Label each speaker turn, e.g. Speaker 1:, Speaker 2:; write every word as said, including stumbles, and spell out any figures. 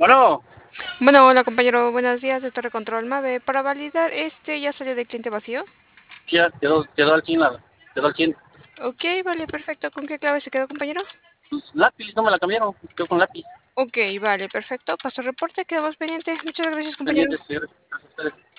Speaker 1: Bueno,
Speaker 2: Bueno, hola compañero, buenos días de Torre Control Mave. Para validar, este ya salió del cliente vacío.
Speaker 1: sí, ya quedó, quedó al cien, la- quedó al cien.
Speaker 2: Ok, vale, perfecto. ¿Con qué clave se quedó, compañero?
Speaker 1: Pues lápiz, no me la cambiaron, quedó con lápiz.
Speaker 2: Ok, vale, perfecto. Paso reporte, quedamos pendientes. Muchas gracias, compañero.
Speaker 1: Pendientes, señores. Gracias a ustedes.